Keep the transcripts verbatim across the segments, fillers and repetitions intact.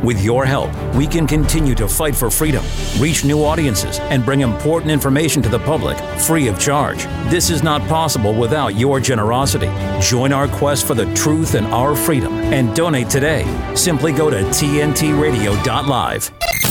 With your help, we can continue to fight for freedom, reach new audiences, and bring important information to the public free of charge. This is not possible without your generosity. Join our quest for the truth and our freedom and donate today. Simply go to T N T radio dot live.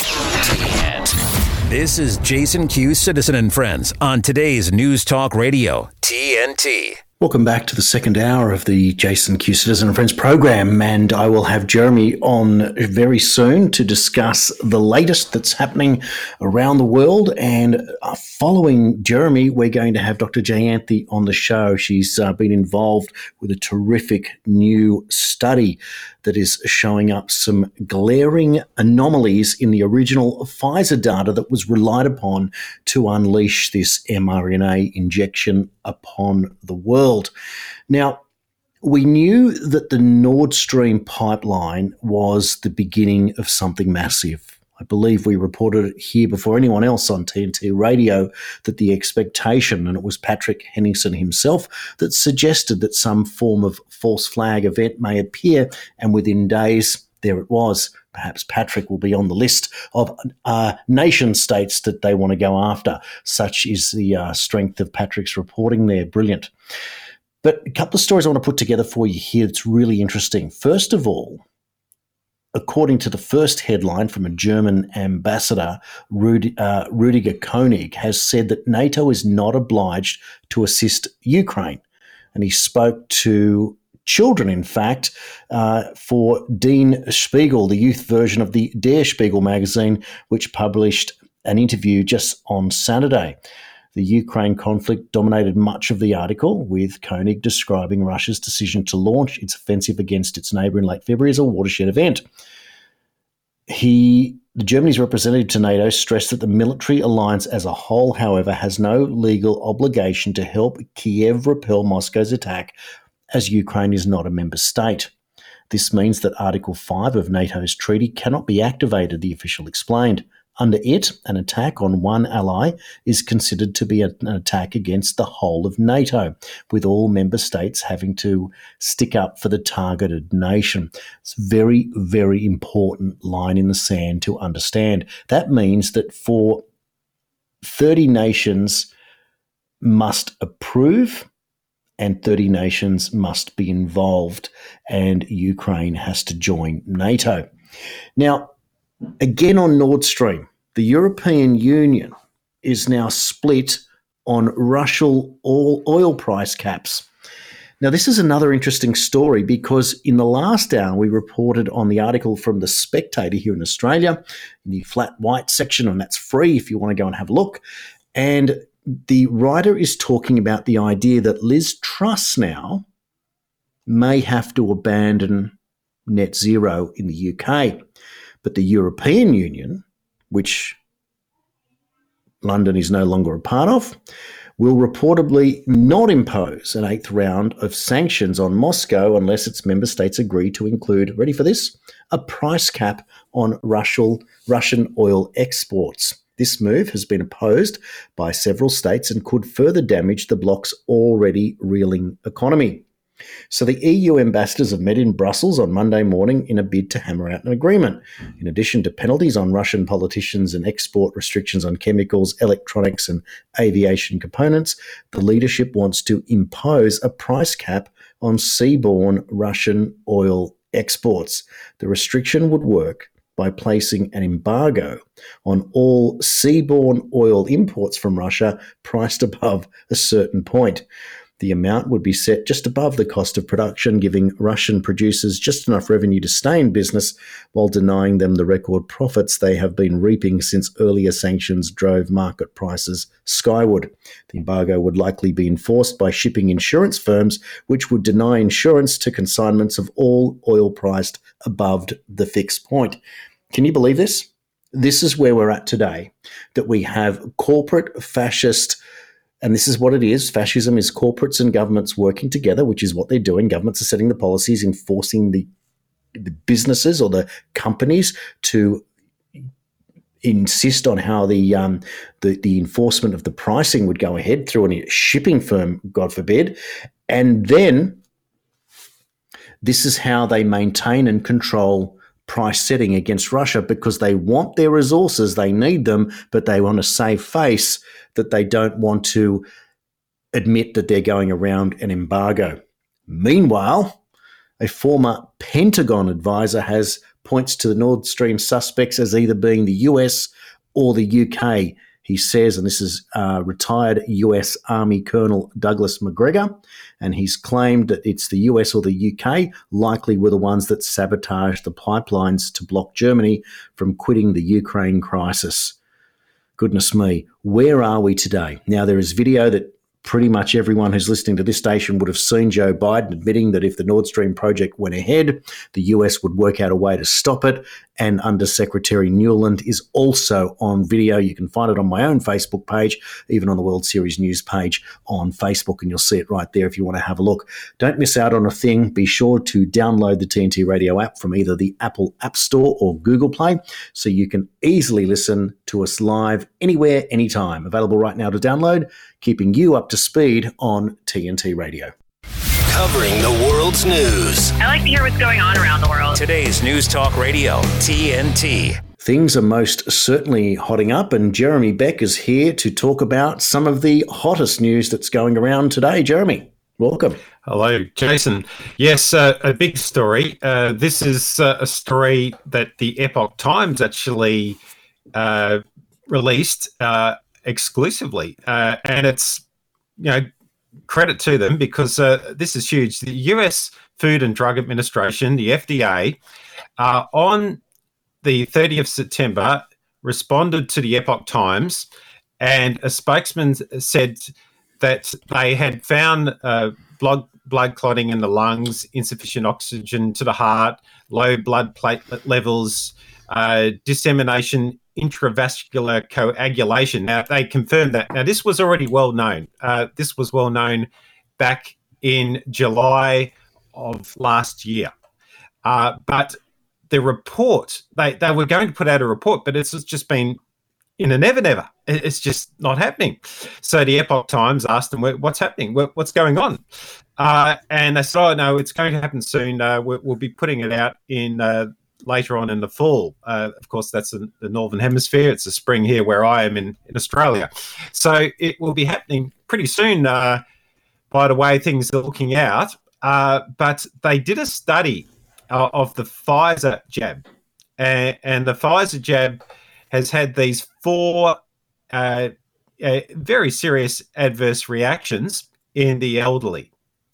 This is Jason Q, Citizen and Friends, on today's News Talk Radio, T N T. Welcome back to the second hour of the Jason Q Citizen and Friends program, and I will have Jeremy on very soon to discuss the latest that's happening around the world. And uh, following Jeremy, we're going to have Doctor Jayanthi on the show. She's uh, been involved with a terrific new study that is showing up some glaring anomalies in the original Pfizer data that was relied upon to unleash this mRNA injection upon the world. Now, we knew that the Nord Stream pipeline was the beginning of something massive. I believe we reported it here before anyone else on T N T Radio that the expectation, and it was Patrick Henningsen himself, that suggested that some form of false flag event may appear, and within days, there it was. Perhaps Patrick will be on the list of uh, nation states that they want to go after. Such is the uh, strength of Patrick's reporting there. Brilliant. But a couple of stories I want to put together for you here that's really interesting. First of all, according to the first headline from a German ambassador, Rud- uh, Rudiger Koenig has said that NATO is not obliged to assist Ukraine. And he spoke to children, in fact, uh, for Dean Spiegel, the youth version of the Der Spiegel magazine, which published an interview just on Saturday. The Ukraine conflict dominated much of the article, with Koenig describing Russia's decision to launch its offensive against its neighbour in late February as a watershed event. He, the Germany's representative to NATO, stressed that the military alliance as a whole, however, has no legal obligation to help Kiev repel Moscow's attack, as Ukraine is not a member state. This means that Article five of NATO's treaty cannot be activated, the official explained. Under it, an attack on one ally is considered to be an attack against the whole of NATO, with all member states having to stick up for the targeted nation. It's a very, very important line in the sand to understand. That means that for thirty nations must approve and thirty nations must be involved, and Ukraine has to join NATO. Now, again on Nord Stream, the European Union is now split on Russian oil price caps. Now, this is another interesting story because in the last hour we reported on the article from The Spectator here in Australia, in the flat white section, and that's free if you want to go and have a look. And the writer is talking about the idea that Liz Truss now may have to abandon net zero in the U K. But the European Union, which London is no longer a part of, will reportedly not impose an eighth round of sanctions on Moscow unless its member states agree to include, ready for this, a price cap on Russian, Russian oil exports. This move has been opposed by several states and could further damage the bloc's already reeling economy. So the E U ambassadors have met in Brussels on Monday morning in a bid to hammer out an agreement. In addition to penalties on Russian politicians and export restrictions on chemicals, electronics and aviation components, the leadership wants to impose a price cap on seaborne Russian oil exports. The restriction would work by placing an embargo on all seaborne oil imports from Russia priced above a certain point. The amount would be set just above the cost of production, giving Russian producers just enough revenue to stay in business while denying them the record profits they have been reaping since earlier sanctions drove market prices skyward. The embargo would likely be enforced by shipping insurance firms, which would deny insurance to consignments of all oil priced above the fixed point. Can you believe this? This is where we're at today, that we have corporate fascist. And this is what it is. Fascism is corporates and governments working together, which is what they're doing. Governments are setting the policies, enforcing the, the businesses or the companies to insist on how the, um, the the enforcement of the pricing would go ahead through a shipping firm, God forbid. And then this is how they maintain and control price setting against Russia because they want their resources, they need them, but they want to save face that they don't want to admit that they're going around an embargo. Meanwhile, a former Pentagon advisor has points to the Nord Stream suspects as either being the U S or the U K. He says, and this is uh, retired U S Army Colonel Douglas Macgregor, and he's claimed that it's the U S or the U K likely were the ones that sabotaged the pipelines to block Germany from quitting the Ukraine crisis. Goodness me, where are we today? Now, there is video that pretty much everyone who's listening to this station would have seen Joe Biden admitting that if the Nord Stream project went ahead, the U S would work out a way to stop it. And Under Secretary Nuland is also on video. You can find it on my own Facebook page, even on the World Series News page on Facebook, and you'll see it right there if you want to have a look. Don't miss out on a thing. Be sure to download the T N T Radio app from either the Apple App Store or Google Play so you can easily listen to us live anywhere, anytime. Available right now to download, keeping you up to speed on T N T Radio. Covering the world's news. I like to hear what's going on around the world. Today's News Talk Radio, T N T. Things are most certainly hotting up, and Jeremy Beck is here to talk about some of the hottest news that's going around today. Jeremy, welcome. Hello, Jason. Yes, uh, a big story. Uh, this is uh, a story that the Epoch Times actually uh, released uh, exclusively, uh, and it's, you know, credit to them because uh, this is huge. The U S Food and Drug Administration, the F D A, uh, on the thirtieth of September responded to the Epoch Times, and a spokesman said that they had found uh, blood, blood clotting in the lungs, insufficient oxygen to the heart, low blood platelet levels, uh, dissemination, intravascular coagulation. Now, they confirmed that. Now, this was already well known. Uh, this was well known back in July of last year. Uh, but the report, they, they were going to put out a report, but it's just been in a never, never. It's just not happening. So the Epoch Times asked them, what's happening? What's going on? Uh, and they said, oh, no, it's going to happen soon. Uh, we'll, we'll be putting it out in uh, later on in the fall. Uh, of course, that's in the Northern Hemisphere. It's the spring here where I am in, in Australia. So it will be happening pretty soon, uh, by the way things are looking out. Uh, but they did a study uh, of the Pfizer jab. And, and the Pfizer jab has had these four uh, uh, very serious adverse reactions in the elderly.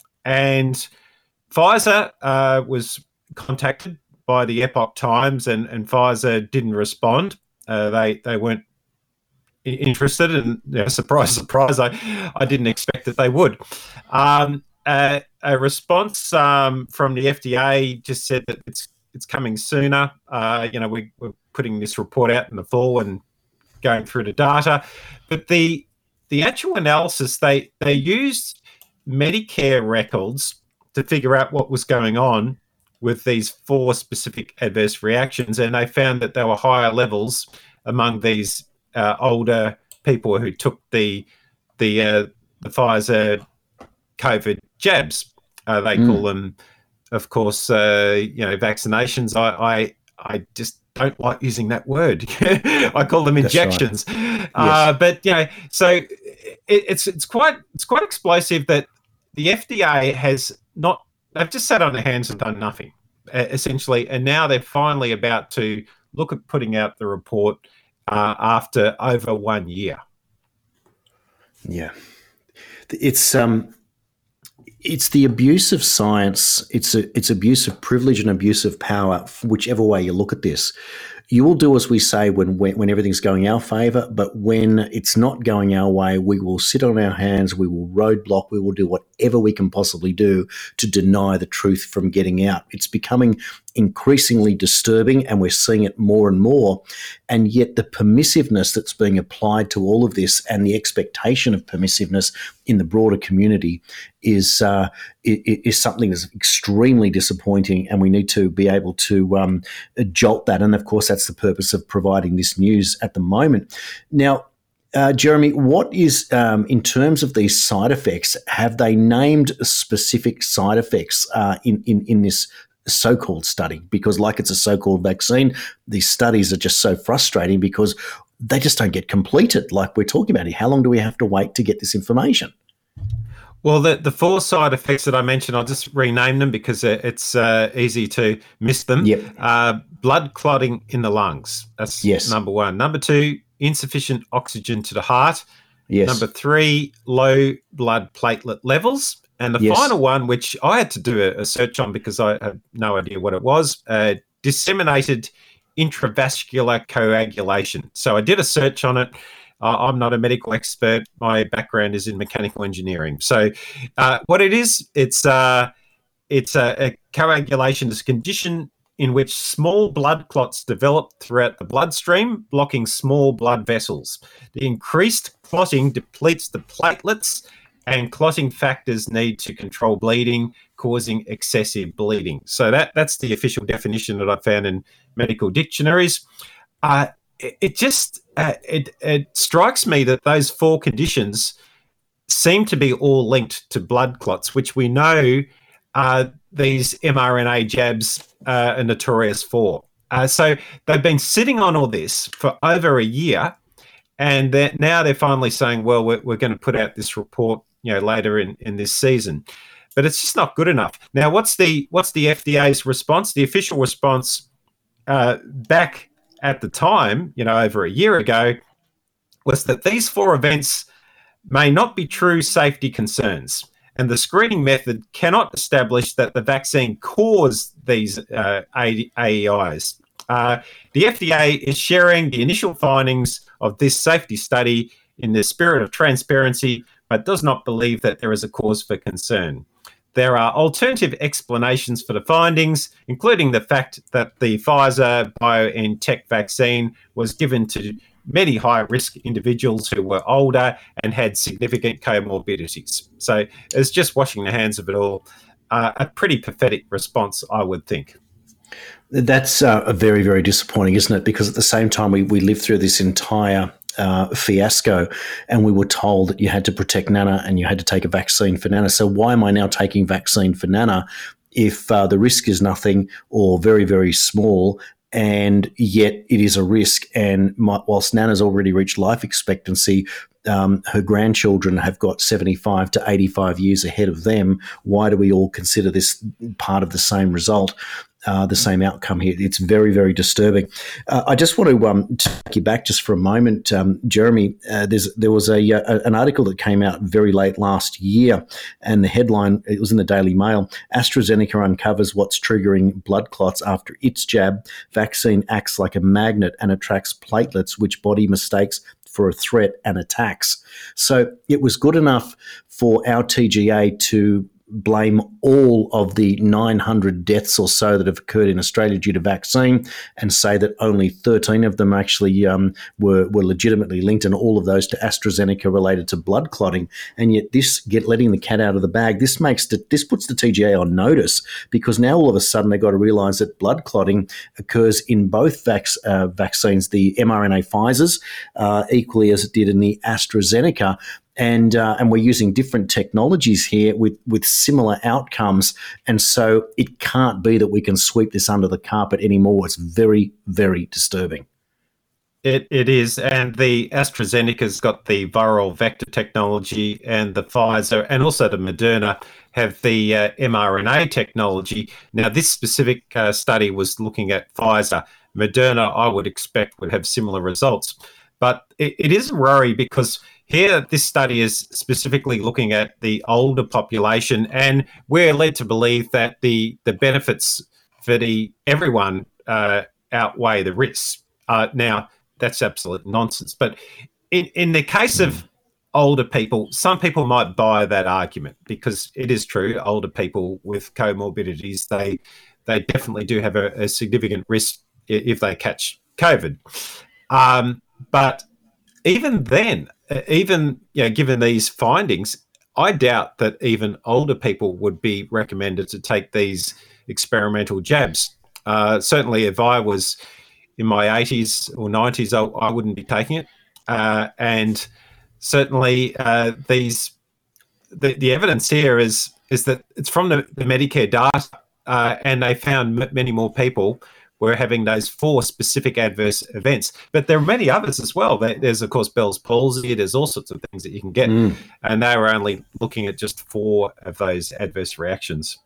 And Pfizer uh, was contacted by the Epoch Times, and, and Pfizer didn't respond. Uh, they they weren't interested, and you know, surprise, surprise, I, I didn't expect that they would. Um, uh, a response um, from the F D A just said that it's it's coming sooner. Uh, you know, we, we're putting this report out in the fall and going through the data, but the the actual analysis, they they used Medicare records to figure out what was going on with these four specific adverse reactions, and they found that there were higher levels among these uh, older people who took the the, uh, the Pfizer COVID jabs. Uh, they mm. call them, of course, uh, you know, vaccinations. I, I I just don't like using that word. I call them injections. Right. Uh, yes. But you know, so it, it's it's quite it's quite explosive that the F D A has not. They've just sat on their hands and done nothing, uh, essentially, and now they're finally about to look at putting out the report uh, after over one year. Yeah, it's um, it's the abuse of science. It's a, it's abuse of privilege and abuse of power, whichever way you look at this. You will do as we say when, when when everything's going our favour, but when it's not going our way, we will sit on our hands, we will roadblock, we will do whatever we can possibly do to deny the truth from getting out. It's becoming increasingly disturbing, and we're seeing it more and more. And yet the permissiveness that's being applied to all of this and the expectation of permissiveness in the broader community is uh, is something that's extremely disappointing, and we need to be able to um, jolt that. And of course, that's the purpose of providing this news at the moment. Now, Uh, Jeremy, what is, um, in terms of these side effects, have they named specific side effects uh, in, in, in this so-called study, because like it's a so-called vaccine, these studies are just so frustrating because they just don't get completed. Like we're talking about here, how long do we have to wait to get this information? Well, the, the four side effects that I mentioned, I'll just rename them because it's uh, easy to miss them. Yep. Uh, blood clotting in the lungs. That's yes. number one. Number two, insufficient oxygen to the heart. Yes. Number three, low blood platelet levels. And the yes. final one, which I had to do a, a search on because I had no idea what it was, uh, disseminated intravascular coagulation. So I did a search on it. Uh, I'm not a medical expert. My background is in mechanical engineering. So uh, what it is, it's, uh, it's a, a coagulation is a condition in which small blood clots develop throughout the bloodstream, blocking small blood vessels. The increased clotting depletes the platelets, and clotting factors need to control bleeding, causing excessive bleeding. So that, that's the official definition that I found in medical dictionaries. Uh, it, it just uh, it, it strikes me that those four conditions seem to be all linked to blood clots, which we know uh, these mRNA jabs uh, are notorious for. Uh, so they've been sitting on all this for over a year, and they're, now they're finally saying, well, we're, we're going to put out this report, you know, later in, in this season. But it's just not good enough. Now, what's the what's the F D A's response? The official response uh, back at the time, you know, over a year ago, was that these four events may not be true safety concerns, and the screening method cannot establish that the vaccine caused these uh, A E Is. Uh, the F D A is sharing the initial findings of this safety study in the spirit of transparency, but does not believe that there is a cause for concern. There are alternative explanations for the findings, including the fact that the Pfizer BioNTech vaccine was given to many high-risk individuals who were older and had significant comorbidities. So it's just washing the hands of it all. Uh, a pretty pathetic response, I would think. That's uh, very, very disappointing, isn't it? Because at the same time, we, we lived through this entire uh, fiasco, and we were told that you had to protect Nana and you had to take a vaccine for Nana. So why am I now taking vaccine for Nana if uh, the risk is nothing or very, very small, and yet it is a risk? And my, whilst Nana's already reached life expectancy, Um, her grandchildren have got seventy-five to eighty-five years ahead of them. Why do we all consider this part of the same result, uh, the same outcome here? It's very, very disturbing. Uh, I just want to um, take you back just for a moment, um, Jeremy. Uh, there's there was a, a an article that came out very late last year, and the headline, it was in the Daily Mail: AstraZeneca uncovers what's triggering blood clots after its jab. Vaccine acts like a magnet and attracts platelets, which body mistakes for a threat and attacks. So it was good enough for our T G A to blame all of the nine hundred deaths or so that have occurred in Australia due to vaccine, and say that only thirteen of them actually um, were, were legitimately linked, and all of those to AstraZeneca related to blood clotting. And yet this, get letting the cat out of the bag, this makes the, this puts the T G A on notice, because now all of a sudden they've got to realise that blood clotting occurs in both vac- uh, vaccines, the mRNA Pfizer's, uh, equally as it did in the AstraZeneca. And uh, and we're using different technologies here with, with similar outcomes. And so it can't be that we can sweep this under the carpet anymore. It's very, very disturbing. It It is. And the AstraZeneca's got the viral vector technology, and the Pfizer and also the Moderna have the uh, mRNA technology. Now, this specific uh, study was looking at Pfizer. Moderna, I would expect, would have similar results. But it, it is a worry, because here this study is specifically looking at the older population, and we're led to believe that the, the benefits for the everyone uh, outweigh the risks. Uh, now, that's absolute nonsense. But in, in the case of older people, some people might buy that argument, because it is true, older people with comorbidities, they they definitely do have a, a significant risk if they catch COVID. Um, but even then, even you know, given these findings, I doubt that even older people would be recommended to take these experimental jabs. Uh, certainly, if I was in my eighties or nineties, I, I wouldn't be taking it. Uh, and certainly, uh, these the, the evidence here is is that it's from the, the Medicare data, uh, and they found m- many more people were having those four specific adverse events. But there are many others as well. There's, of course, Bell's palsy. There's all sorts of things that you can get. Mm. And they were only looking at just four of those adverse reactions.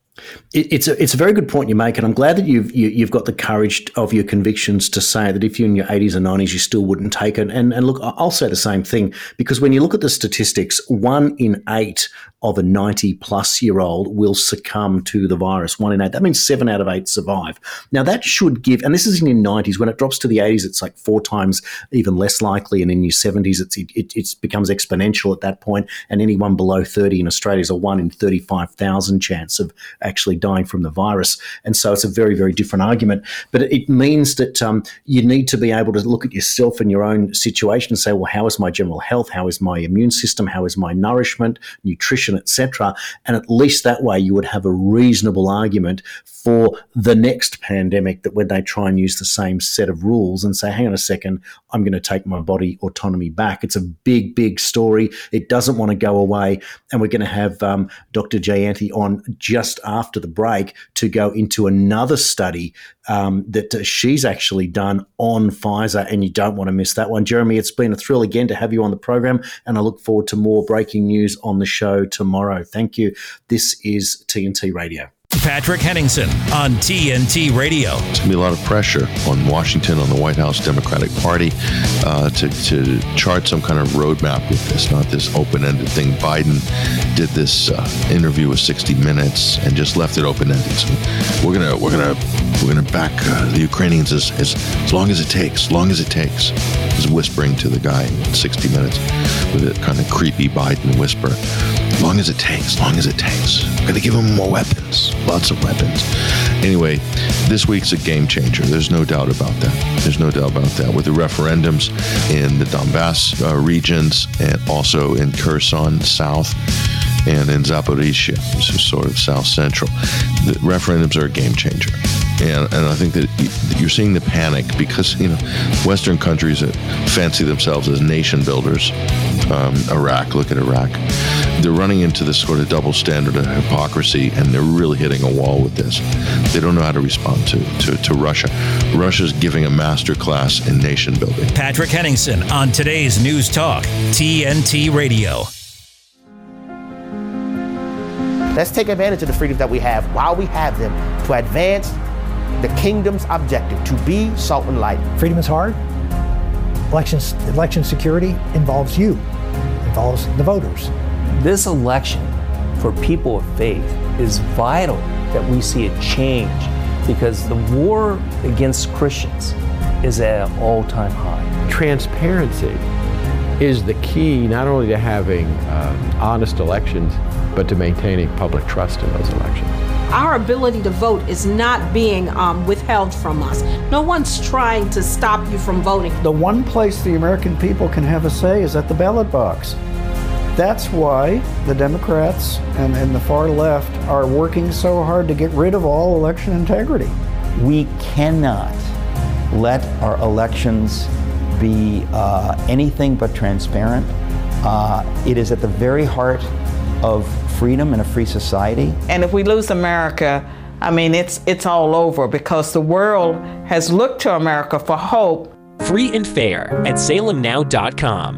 It's a it's a very good point you make, and I'm glad that you've you, you've got the courage of your convictions to say that if you're in your eighties or nineties, you still wouldn't take it. And and look, I'll say the same thing, because when you look at the statistics, one in eight of a ninety plus year old will succumb to the virus. One in eight. That means seven out of eight survive. Now that should give, and this is in your nineties. When it drops to the eighties, it's like four times even less likely, and in your seventies, it's it, it, it becomes exponential at that point. And anyone below thirty in Australia is a one in thirty-five thousand chance of actually dying from the virus. And so it's a very, very different argument. But it means that um, you need to be able to look at yourself and your own situation and say, well, how is my general health? How is my immune system? How is my nourishment, nutrition, et cetera? And at least that way you would have a reasonable argument for the next pandemic, that when they try and use the same set of rules and say, hang on a second, I'm going to take my body autonomy back. It's a big, big story. It doesn't want to go away. And we're going to have um, Doctor Jayanthi on just after the break to go into another study um, that uh, she's actually done on Pfizer, and you don't want to miss that one. Jeremy, it's been a thrill again to have you on the program, and I look forward to more breaking news on the show tomorrow. Thank you. This is T N T Radio. Patrick Henningsen on T N T Radio. There's going to be a lot of pressure on Washington, on the White House Democratic Party uh, to, to chart some kind of roadmap with this, not this open-ended thing. Biden did this uh, interview with sixty minutes and just left it open-ended. So we're gonna we're gonna we're gonna back uh, the Ukrainians as, as as long as it takes, as long as it takes. He's whispering to the guy in sixty minutes with a kind of creepy Biden whisper. As long as it takes, as long as it takes. We're gonna give them more weapons. Lots of weapons. Anyway, this week's a game changer. There's no doubt about that. There's no doubt about that. With the referendums in the Donbass uh, regions, and also in Kherson South and in Zaporizhia, which is sort of South Central, the referendums are a game changer. And, and I think that you're seeing the panic because, you know, Western countries that fancy themselves as nation builders, um, Iraq, look at Iraq, they're running into this sort of double standard of hypocrisy, and they're really hitting a wall with this. They don't know how to respond to, to, to Russia. Russia's giving a master class in nation building. Patrick Henningsen on today's News Talk, T N T Radio. Let's take advantage of the freedoms that we have while we have them to advance the kingdom's objective, to be salt and light. Freedom is hard. Elections, election security involves you, involves the voters. This election for people of faith is vital that we see it change, because the war against Christians is at an all-time high. Transparency is the key not only to having uh, honest elections, but to maintaining public trust in those elections. Our ability to vote is not being um, withheld from us. No one's trying to stop you from voting. The one place the American people can have a say is at the ballot box. That's why the Democrats and, and the far left are working so hard to get rid of all election integrity. We cannot let our elections be uh, anything but transparent. Uh, it is at the very heart of freedom in a free society. And if we lose America, I mean, it's it's all over, because the world has looked to America for hope. Free and fair at salem now dot com.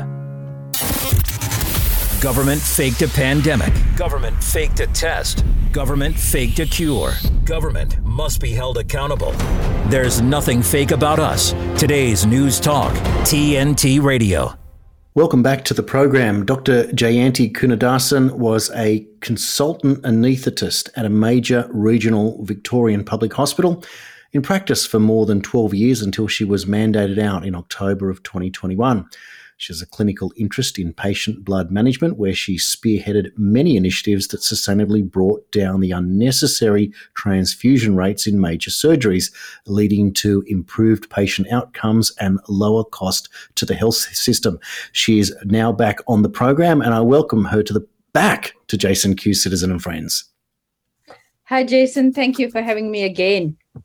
Government faked a pandemic. Government faked a test. Government faked a cure. Government must be held accountable. There's nothing fake about us. Today's News Talk, T N T Radio. Welcome back to the program. Doctor Jayanthi Kunnadasan was a consultant anaesthetist at a major regional Victorian public hospital in practice for more than twelve years until she was mandated out in October of twenty twenty-one. She has a clinical interest in patient blood management, where she spearheaded many initiatives that sustainably brought down the unnecessary transfusion rates in major surgeries, leading to improved patient outcomes and lower cost to the health system. She is now back on the program, and I welcome her to the back to Jason Q, Citizen and Friends. Hi, Jason. Thank you for having me again.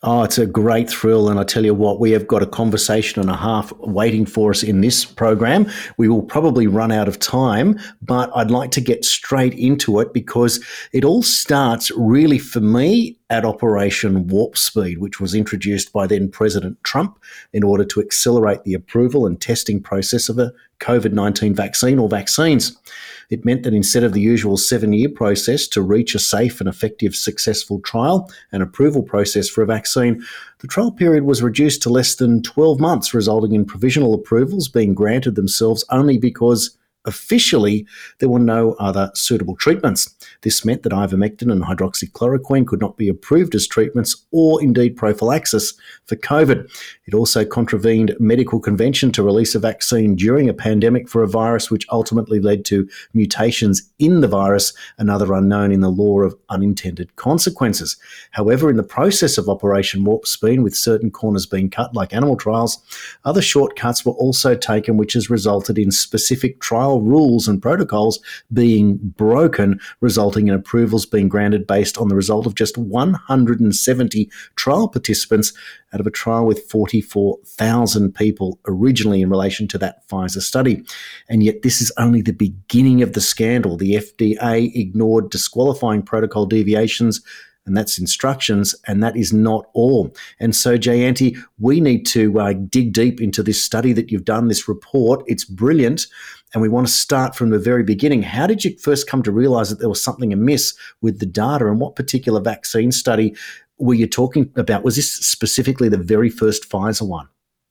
Oh, it's a great thrill. And I tell you what, we have got a conversation and a half waiting for us in this program. We will probably run out of time, but I'd like to get straight into it because it all starts really for me at Operation Warp Speed, which was introduced by then President Trump in order to accelerate the approval and testing process of a COVID nineteen vaccine or vaccines. It meant that instead of the usual seven-year process to reach a safe and effective successful trial and approval process for a vaccine, the trial period was reduced to less than twelve months, resulting in provisional approvals being granted themselves only because officially there were no other suitable treatments. This meant that ivermectin and hydroxychloroquine could not be approved as treatments or indeed prophylaxis for COVID. It also contravened medical convention to release a vaccine during a pandemic for a virus which ultimately led to mutations in the virus, another unknown in the law of unintended consequences. However, in the process of Operation Warp Speed, with certain corners being cut like animal trials, other shortcuts were also taken, which has resulted in specific trial rules and protocols being broken, resulting in approvals being granted based on the result of just one hundred seventy trial participants out of a trial with forty-four thousand people originally in relation to that Pfizer study. And yet this is only the beginning of the scandal. The F D A ignored disqualifying protocol deviations, and that's instructions, and that is not all. And so, Jayanti, we need to uh, dig deep into this study that you've done, this report. It's brilliant, and we want to start from the very beginning. How did you first come to realise that there was something amiss with the data, and what particular vaccine study were you talking about? Was this specifically the very first Pfizer one?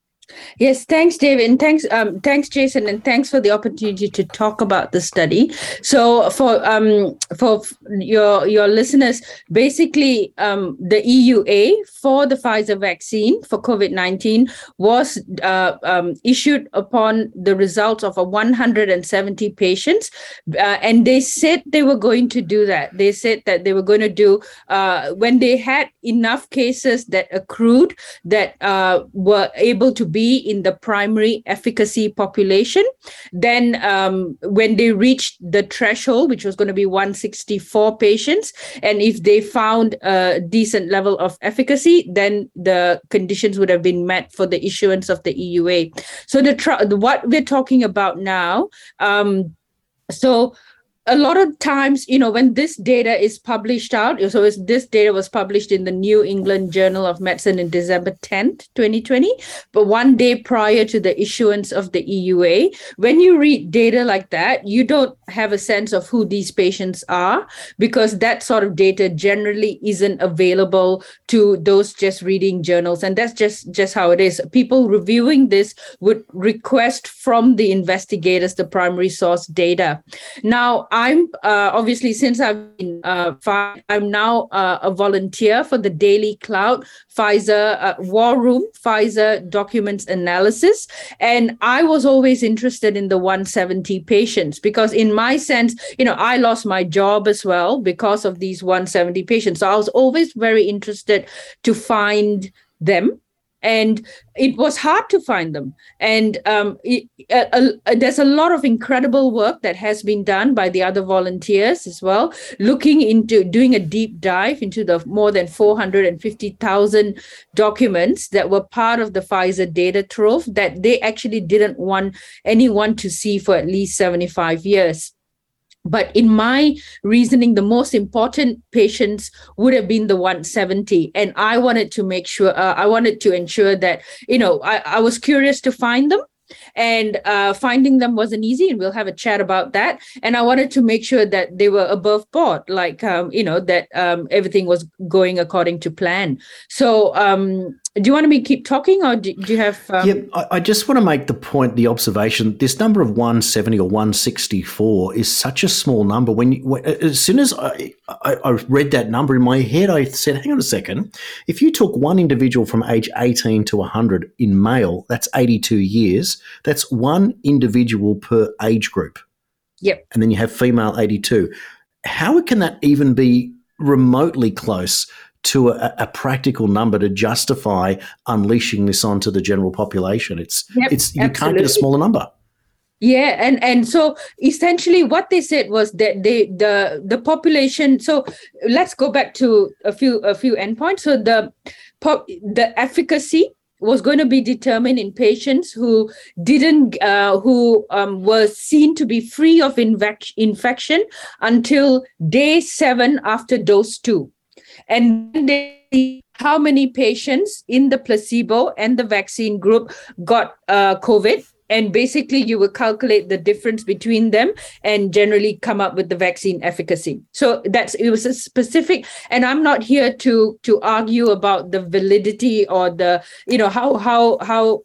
Yes, thanks, David, and thanks, um, thanks, Jason, and thanks for the opportunity to talk about the study. So, for um, for your your listeners, basically, um, the E U A for the Pfizer vaccine for COVID nineteen was uh, um, issued upon the results of a one hundred seventy patients, uh, and they said they were going to do that. They said that they were going to do uh, when they had enough cases that accrued that uh, were able to be in the primary efficacy population. Then um, when they reached the threshold, which was going to be one hundred sixty-four patients, and if they found a decent level of efficacy, then the conditions would have been met for the issuance of the E U A. So the, tr- what we're talking about now, um, so a lot of times, you know, when this data is published out, so this data was published in the New England Journal of Medicine in December tenth, twenty twenty, but one day prior to the issuance of the E U A, when you read data like that, you don't have a sense of who these patients are, because that sort of data generally isn't available to those just reading journals. And that's just, just how it is. People reviewing this would request from the investigators the primary source data. Now, I'm uh, obviously, since I've been, uh, fi- I'm now uh, a volunteer for the Daily Cloud Pfizer uh, War Room, Pfizer Documents Analysis. And I was always interested in the one hundred seventy patients because in my sense, you know, I lost my job as well because of these one hundred seventy patients. So I was always very interested to find them. And it was hard to find them. And um, it, uh, uh, there's a lot of incredible work that has been done by the other volunteers as well, looking into doing a deep dive into the more than four hundred fifty thousand documents that were part of the Pfizer data trove that they actually didn't want anyone to see for at least seventy-five years. But in my reasoning, the most important patients would have been the one hundred seventy. And I wanted to make sure, uh, I wanted to ensure that, you know, I, I was curious to find them. And uh, finding them wasn't easy, and we'll have a chat about that. And I wanted to make sure that they were above board, like, um, you know, that um, everything was going according to plan. So um, do you want me to keep talking, or do, do you have... Um... Yeah, I, I just want to make the point, the observation, this number of one hundred seventy or one hundred sixty-four is such a small number. When, you, when As soon as I, I, I read that number in my head, I said, hang on a second, if you took one individual from age eighteen to one hundred in male, that's eighty-two years. That's one individual per age group. Yep. And then you have female eighty-two. How can that even be remotely close to a, a practical number to justify unleashing this onto the general population? It's yep, it's you absolutely. Can't get a smaller number. Yeah, and and so essentially what they said was that they the the population. So let's go back to a few a few endpoints. So the pop, the efficacy was going to be determined in patients who didn't uh, who um, were seen to be free of invac- infection until day seven after dose two, and then they see how many patients in the placebo and the vaccine group got uh, COVID. And basically, you will calculate the difference between them and generally come up with the vaccine efficacy. So that's it was a specific, and I'm not here to to argue about the validity or the, you know, how how how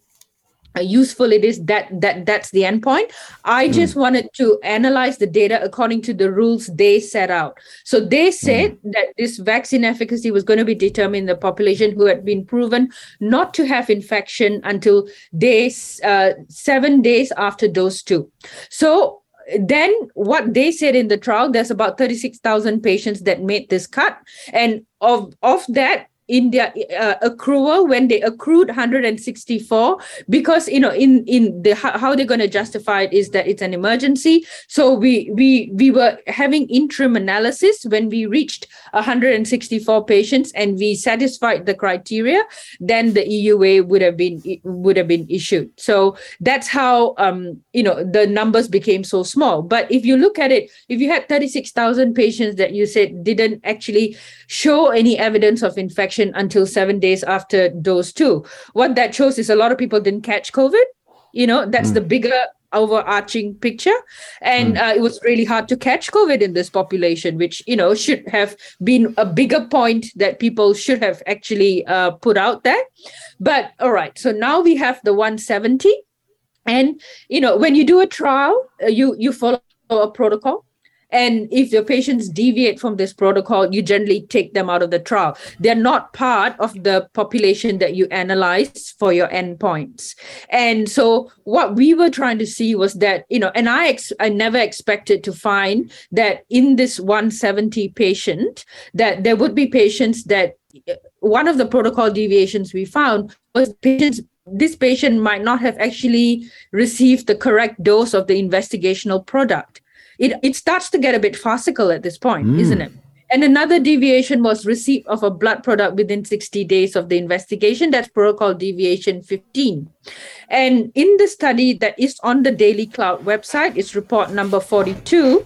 useful it is. That that that's the endpoint. I mm. just wanted to analyze the data according to the rules they set out. So they said mm. that this vaccine efficacy was going to be determined in the population who had been proven not to have infection until days uh, seven days after dose two. So then what they said in the trial, there's about thirty-six thousand patients that made this cut, and of of that, in their uh, accrual, when they accrued one hundred sixty-four, because, you know, in in the how, how they're going to justify it is that it's an emergency. So we we we were having interim analysis when we reached one hundred sixty-four patients and we satisfied the criteria, then the E U A would have been would have been issued. So that's how um you know the numbers became so small. But if you look at it, if you had thirty-six thousand patients that you said didn't actually show any evidence of infection until seven days after dose two, what that shows is a lot of people didn't catch COVID. You know, that's mm. the bigger overarching picture. And mm. uh, it was really hard to catch COVID in this population, which, you know, should have been a bigger point that people should have actually uh, put out there. But all right, so now we have the one seventy. And, you know, when you do a trial, uh, you you follow a protocol. And if your patients deviate from this protocol, you generally take them out of the trial. They're not part of the population that you analyze for your endpoints. And so what we were trying to see was that, you know, and I ex- I never expected to find that in this one seventy patient, that there would be patients that one of the protocol deviations we found was patients this patient might not have actually received the correct dose of the investigational product. It it starts to get a bit farcical at this point, mm. isn't it? And another deviation was receipt of a blood product within sixty days of the investigation. That's protocol deviation fifteen. And in the study that is on the Daily Cloud website, it's report number forty-two.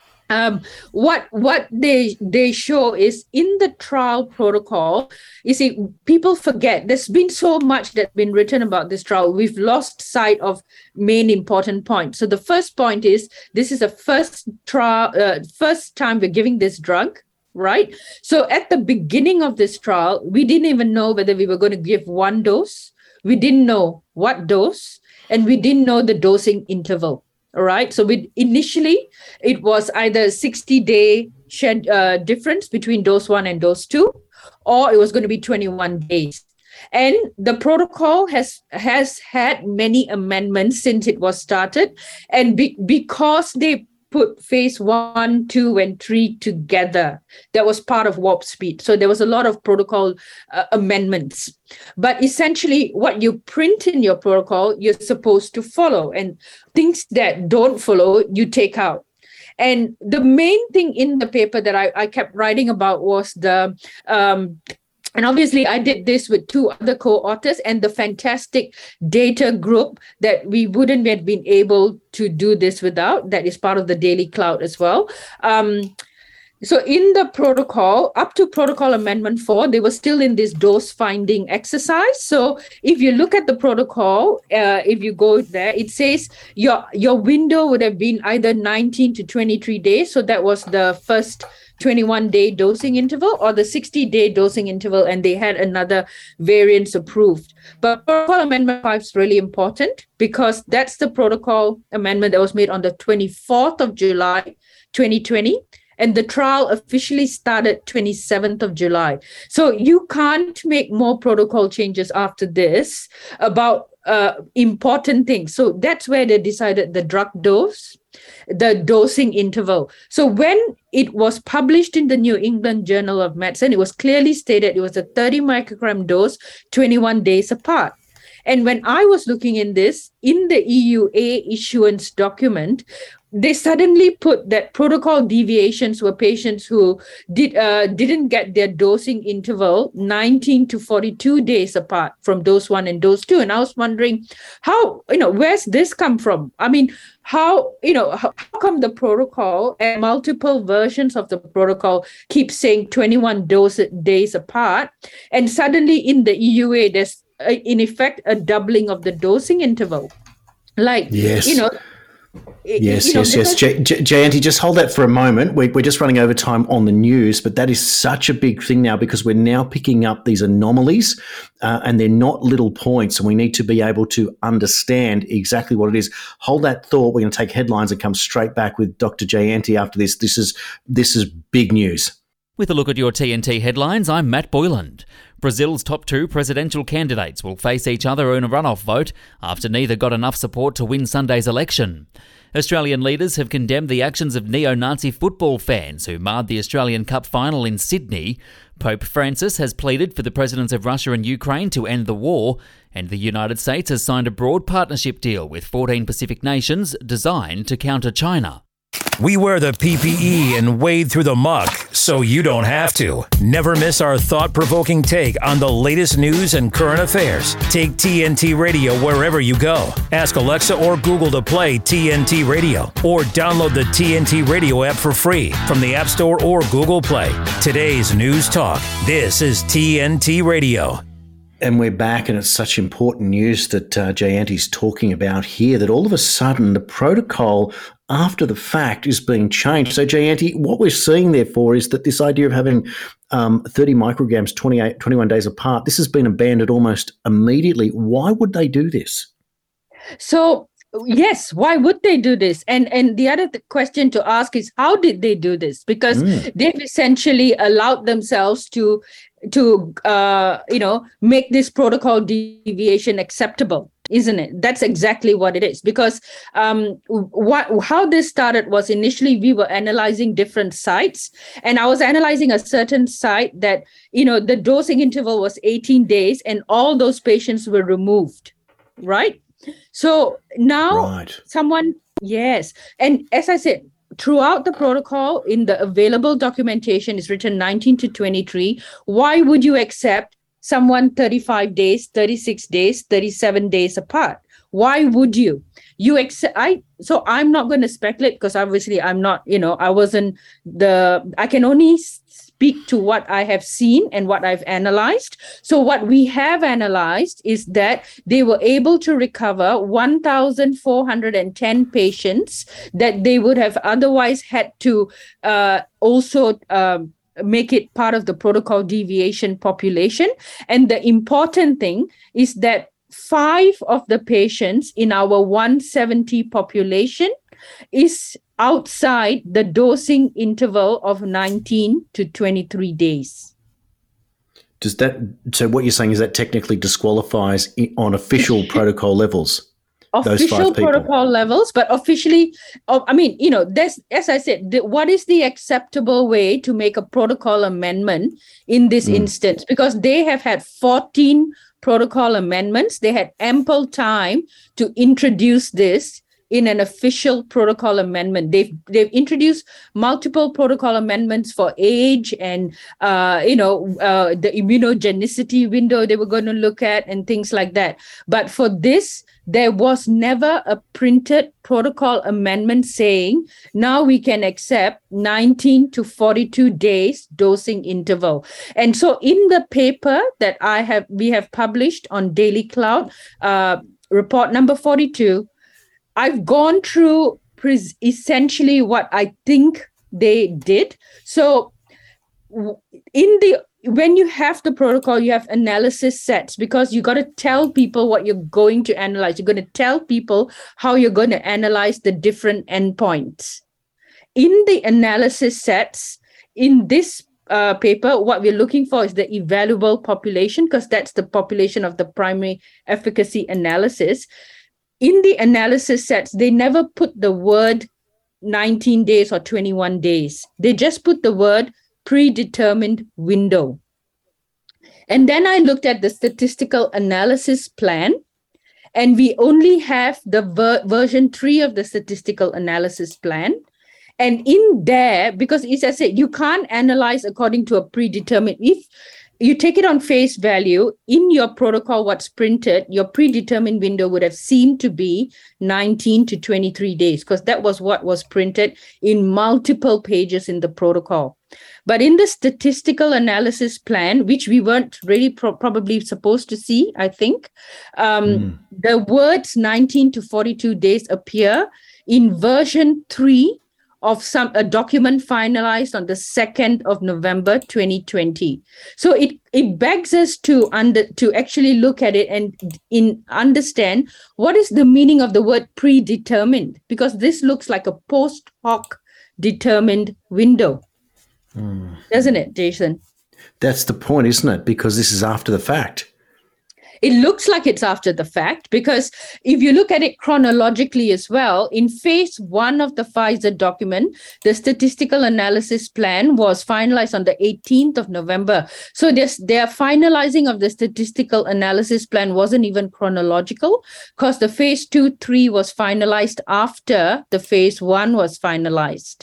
Um, what what they they show is in the trial protocol, you see, people forget. There's been so much that's been written about this trial. We've lost sight of main important points. So the first point is this is a first trial, uh, first time we're giving this drug, right? So at the beginning of this trial, we didn't even know whether we were going to give one dose. We didn't know what dose, and we didn't know the dosing interval. All right. So we, initially, it was either a sixty-day shed, uh, difference between dose one and dose two, or it was going to be twenty-one days. And the protocol has has had many amendments since it was started. And be, because they put phase one, two, and three together, that was part of warp speed. So there was a lot of protocol uh, amendments. But essentially, what you print in your protocol, you're supposed to follow. And things that don't follow, you take out. And the main thing in the paper that I, I kept writing about was the... Um, And obviously, I did this with two other co-authors and the fantastic data group that we wouldn't have been able to do this without. That is part of the Daily Cloud as well. Um, so in the protocol, up to protocol amendment four, they were still in this dose finding exercise. So if you look at the protocol, uh, if you go there, it says your, your window would have been either nineteen to twenty-three days. So that was the first twenty-one day dosing interval or the sixty day dosing interval, and they had another variance approved. But protocol amendment five is really important because that's the protocol amendment that was made on the twenty-fourth of July, twenty twenty. And the trial officially started twenty-seventh of July. So you can't make more protocol changes after this about uh, important things. So that's where they decided the drug dose, the dosing interval. So when it was published in the New England Journal of Medicine, it was clearly stated it was a thirty microgram dose, twenty-one days apart. And when I was looking in this, in the E U A issuance document, they suddenly put that protocol deviations were patients who did uh, didn't get their dosing interval nineteen to forty-two days apart from dose one and dose two. And I was wondering how, you know, where's this come from? I mean, how, you know, how, how come the protocol and multiple versions of the protocol keep saying twenty-one dose days apart, and suddenly in the E U A, there's uh, in effect a doubling of the dosing interval? Like, yes. you know, Yes, you know, yes, yes. J- J- Jayanti, just hold that for a moment. We, we're just running over time on the news, but that is such a big thing now because we're now picking up these anomalies uh, and they're not little points, and we need to be able to understand exactly what it is. Hold that thought. We're going to take headlines and come straight back with Doctor Jayanti after this. This is this is big news. With a look at your T N T headlines, I'm Matt Boyland. Brazil's top two presidential candidates will face each other in a runoff vote after neither got enough support to win Sunday's election. Australian leaders have condemned the actions of neo-Nazi football fans who marred the Australian Cup final in Sydney. Pope Francis has pleaded for the presidents of Russia and Ukraine to end the war, and the United States has signed a broad partnership deal with fourteen Pacific nations designed to counter China. We wear the P P E and wade through the muck so you don't have to. Never miss our thought-provoking take on the latest news and current affairs. Take T N T Radio wherever you go. Ask Alexa or Google to play T N T Radio, or download the T N T Radio app for free from the App Store or Google Play. Today's News Talk. This is T N T Radio. And we're back, and it's such important news that uh, Jayanti's talking about here, that all of a sudden the protocol after the fact is being changed. So, Jayanti, what we're seeing, therefore, is that this idea of having um, thirty micrograms twenty-eight, twenty-one days apart, this has been abandoned almost immediately. Why would they do this? So, yes, why would they do this? And and the other th- question to ask is, how did they do this? Because mm. they've essentially allowed themselves to to uh, you know make this protocol deviation acceptable, isn't it? That's exactly what it is. Because um, what how this started was initially we were analyzing different sites, and I was analyzing a certain site that, you know, the dosing interval was eighteen days, and all those patients were removed, right? So now right. someone, yes. And as I said, throughout the protocol in the available documentation is written nineteen to twenty-three. Why would you accept someone thirty-five days, thirty-six days, thirty-seven days apart? Why would you? You accept, I, so I'm not going to speculate because obviously I'm not, you know, I wasn't the, I can only speak to what I have seen and what I've analyzed. So what we have analyzed is that they were able to recover one thousand four hundred ten patients that they would have otherwise had to uh, also um, make it part of the protocol deviation population. And the important thing is that five of the patients in our one hundred seventy population is outside the dosing interval of nineteen to twenty-three days. Does that, so what you're saying is that technically disqualifies on official protocol levels? Official protocol levels, but officially, I mean, you know, there's, as I said, the, what is the acceptable way to make a protocol amendment in this mm. instance? Because they have had fourteen protocol amendments. They had ample time to introduce this in an official protocol amendment. They've they've introduced multiple protocol amendments for age and, uh, you know, uh, the immunogenicity window they were going to look at and things like that. But for this, there was never a printed protocol amendment saying now we can accept nineteen to forty-two days dosing interval. And so in the paper that I have, we have published on Daily Cloud, uh, report number forty-two, I've gone through pres- essentially what I think they did. So in the when you have the protocol, you have analysis sets because you got to tell people what you're going to analyze. You're going to tell people how you're going to analyze the different endpoints. In the analysis sets, in this uh, paper, what we're looking for is the evaluable population because that's the population of the primary efficacy analysis. In the analysis sets, they never put the word nineteen days or twenty-one days. They just put the word predetermined window. And then I looked at the statistical analysis plan and we only have the ver- version three of the statistical analysis plan. And in there, because as I said, you can't analyze according to a predetermined, if you take it on face value, in your protocol, what's printed, your predetermined window would have seemed to be nineteen to twenty-three days, because that was what was printed in multiple pages in the protocol. But in the statistical analysis plan, which we weren't really pro- probably supposed to see, I think, um, mm. the words nineteen to forty-two days appear in version three of some a document finalized on the second of November twenty twenty. So it it begs us to under to actually look at it and in understand what is the meaning of the word predetermined, because this looks like a post hoc determined window. Mm. Doesn't it, Jason? That's the point, isn't it? Because this is after the fact. It looks like it's after the fact, because if you look at it chronologically as well, in phase one of the Pfizer document, the statistical analysis plan was finalized on the eighteenth of November. So there's, their finalizing of the statistical analysis plan wasn't even chronological, because the phase two, three was finalized after the phase one was finalized.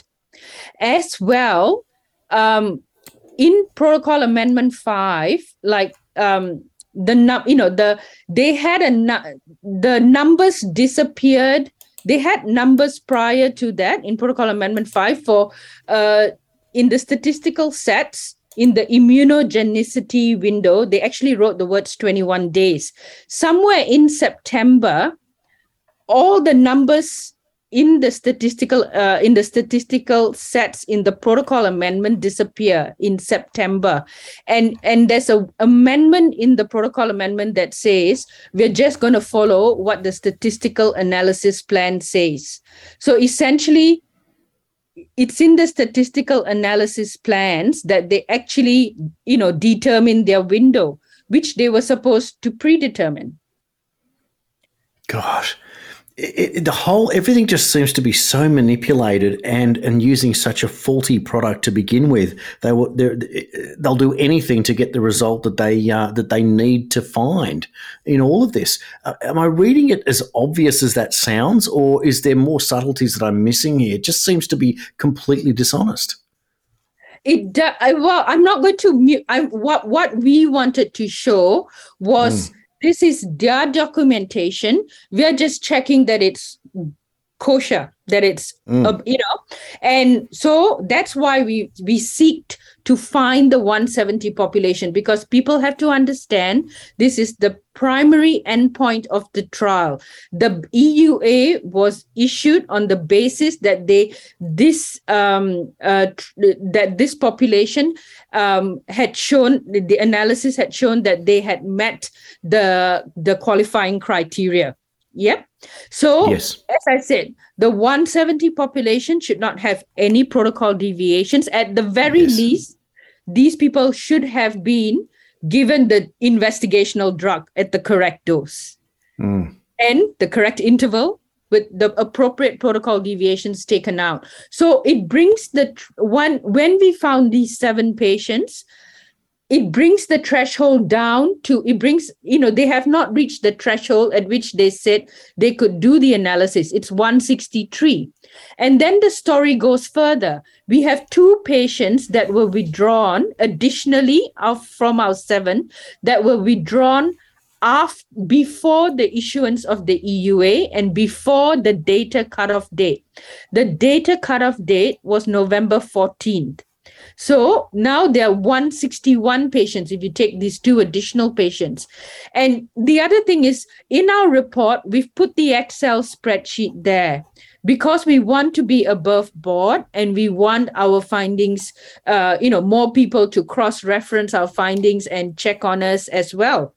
As well, um, in Protocol Amendment five, like, um, the num you know the they had a nu- the numbers disappeared. They had numbers prior to that in Protocol Amendment five for uh in the statistical sets in the immunogenicity window. They actually wrote the words twenty-one days. Somewhere in September, all the numbers in the statistical uh, in the statistical sets in the protocol amendment disappear in September, and and there's a amendment in the protocol amendment that says we're just going to follow what the statistical analysis plan says. So essentially, it's in the statistical analysis plans that they actually, you know, determine their window, which they were supposed to predetermine. Gosh. It, it, the whole everything just seems to be so manipulated and and using such a faulty product to begin with. They will they'll do anything to get the result that they uh, that they need to find in all of this. Uh, am I reading it as obvious as that sounds, or is there more subtleties that I'm missing here? It just seems to be completely dishonest. It uh, I, well, I'm not going to mute. I, what what we wanted to show was. Mm. This is their documentation. We are just checking that it's kosher, that it's, mm. uh, you know, and so that's why we, we seek to find the one seventy population, because people have to understand this is the primary endpoint of the trial. The E U A was issued on the basis that they this um, uh, that this population um, had shown the analysis had shown that they had met the the qualifying criteria. Yep. So, yes. As I said, the one seventy population should not have any protocol deviations. At the very yes. least, these people should have been given the investigational drug at the correct dose mm. and the correct interval with the appropriate protocol deviations taken out. So it brings the one, when we found these seven patients, it brings the threshold down to, it brings, you know, they have not reached the threshold at which they said they could do the analysis. It's one sixty-three. And then the story goes further. We have two patients that were withdrawn additionally of, from our seven that were withdrawn after, before the issuance of the E U A and before the data cutoff date. The data cutoff date was November fourteenth. So now there are one hundred sixty-one patients if you take these two additional patients. And the other thing is, in our report, we've put the Excel spreadsheet there because we want to be above board and we want our findings, uh, you know, more people to cross-reference our findings and check on us as well.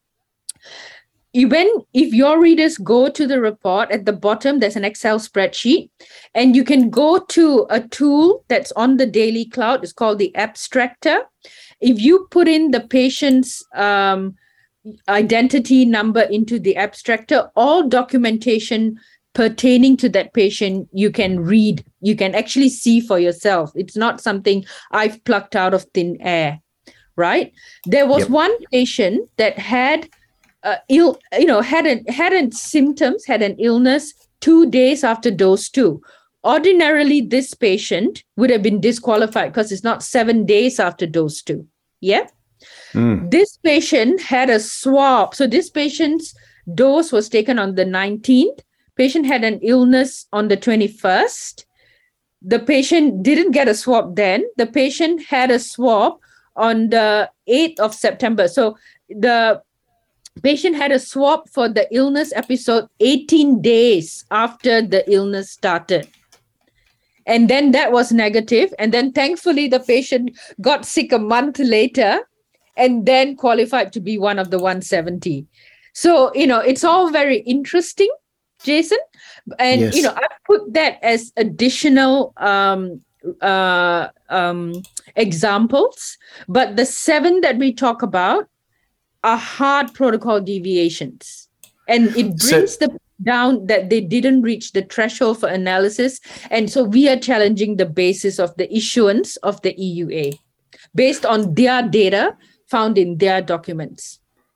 Even if your readers go to the report, at the bottom, there's an Excel spreadsheet, and you can go to a tool that's on the Daily Cloud. It's called the Abstractor. If you put in the patient's um, identity number into the Abstractor, all documentation pertaining to that patient, you can read. You can actually see for yourself. It's not something I've plucked out of thin air, right? There was yep. one patient that had uh, ill, you know, had an, had an symptoms, had an illness two days after dose two. Ordinarily, this patient would have been disqualified because it's not seven days after dose two. Yeah. Mm. This patient had a swab. So this patient's dose was taken on the nineteenth. Patient had an illness on the twenty-first. The patient didn't get a swab then. The patient had a swab on the eighth of September. So the patient had a swab for the illness episode eighteen days after the illness started. And then that was negative. And then thankfully, the patient got sick a month later and then qualified to be one of the one hundred seventy. So, you know, it's all very interesting, Jason. And, yes. you know, I put that as additional um, uh, um, examples. But the seven that we talk about are hard protocol deviations. And it brings so- the down that they didn't reach the threshold for analysis. And so we are challenging the basis of the issuance of the E U A based on their data found in their documents.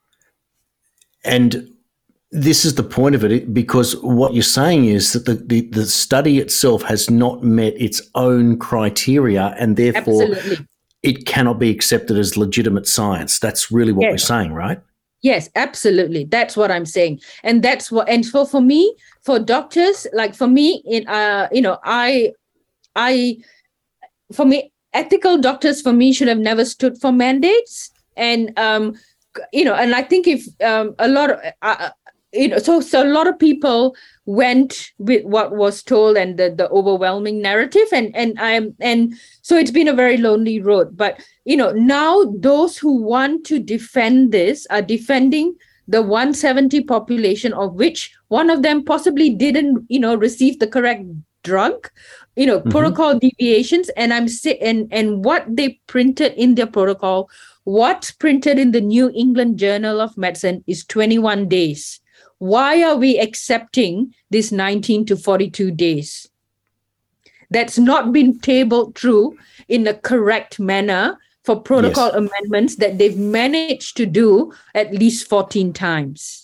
And this is the point of it, because what you're saying is that the, the, the study itself has not met its own criteria, and therefore Absolutely. It cannot be accepted as legitimate science. That's really what yes. we're saying, right? Yes, absolutely. That's what I'm saying. And that's what, and so for me, for doctors, like for me, in uh, you know, I, I, for me, ethical doctors for me should have never stood for mandates. And, um, you know, and I think if um, a lot of, uh, you know, so, so a lot of people went with what was told and the, the overwhelming narrative. And, and I'm, and so it's been a very lonely road, but, you know, now those who want to defend this are defending the one hundred seventy population, of which one of them possibly didn't, you know, receive the correct drug, you know, mm-hmm. protocol deviations. And I'm si- and, and what they printed in their protocol, what's printed in the New England Journal of Medicine is twenty-one days. Why are we accepting this nineteen to forty-two days? That's not been tabled through in a correct manner for protocol yes. amendments that they've managed to do at least fourteen times.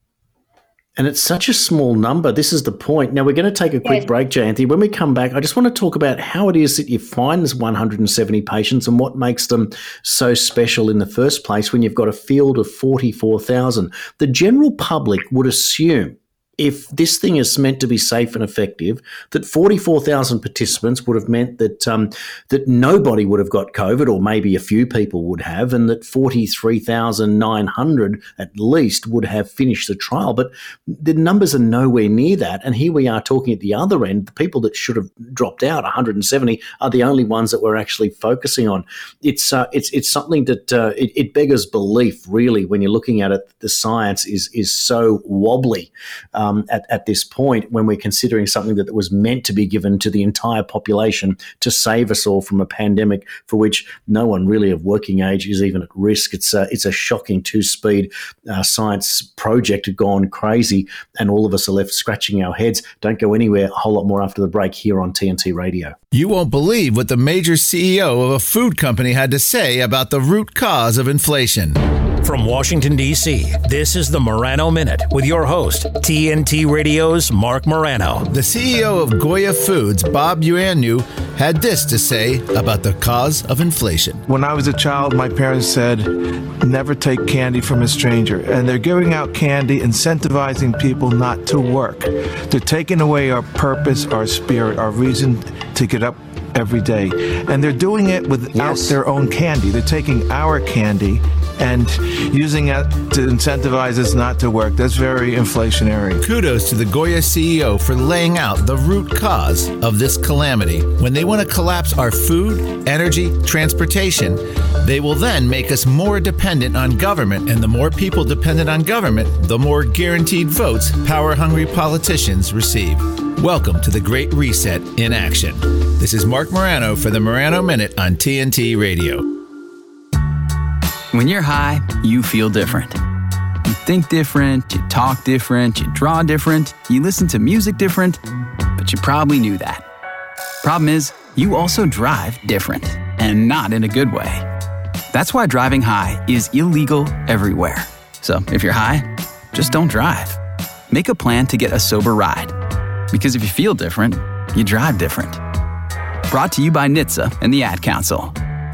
And it's such a small number. This is the point. Now, we're going to take a quick yes. break, Jayanthi. When we come back, I just want to talk about how it is that you find this one hundred seventy patients and what makes them so special in the first place when you've got a field of forty-four thousand. The general public would assume, if this thing is meant to be safe and effective, that forty-four thousand participants would have meant that um, that nobody would have got COVID, or maybe a few people would have, and that forty-three thousand nine hundred at least would have finished the trial. But the numbers are nowhere near that. And here we are talking at the other end. The people that should have dropped out, one hundred seventy, are the only ones that we're actually focusing on. It's uh, it's it's something that uh, it, it beggars belief, really, when you're looking at it. The science is is so wobbly. Um, Um, at, at this point, when we're considering something that was meant to be given to the entire population to save us all from a pandemic for which no one really of working age is even at risk. It's a, it's a shocking two-speed uh, science project gone crazy, and all of us are left scratching our heads. Don't go anywhere. A whole lot more after the break here on T N T Radio. You won't believe what the major C E O of a food company had to say about the root cause of inflation. From Washington, D C, this is the Morano Minute with your host, T N T Radio's Mark Morano. The C E O of Goya Foods, Bob Ioannou, had this to say about the cause of inflation. When I was a child, my parents said, never take candy from a stranger. And they're giving out candy, incentivizing people not to work. They're taking away our purpose, our spirit, our reason to get up every day. And they're doing it without yes. their own candy. They're taking our candy and using it to incentivize us not to work. That's very inflationary. Kudos to the Goya C E O for laying out the root cause of this calamity. When they want to collapse our food, energy, transportation, they will then make us more dependent on government. And the more people dependent on government, the more guaranteed votes power-hungry politicians receive. Welcome to the Great Reset in action. This is Mark Morano for the Morano Minute on T N T Radio. When you're high, you feel different. You think different, you talk different, you draw different, you listen to music different, but you probably knew that. Problem is, you also drive different, and not in a good way. That's why driving high is illegal everywhere. So if you're high, just don't drive. Make a plan to get a sober ride. Because if you feel different, you drive different. Brought to you by N H T S A and the Ad Council.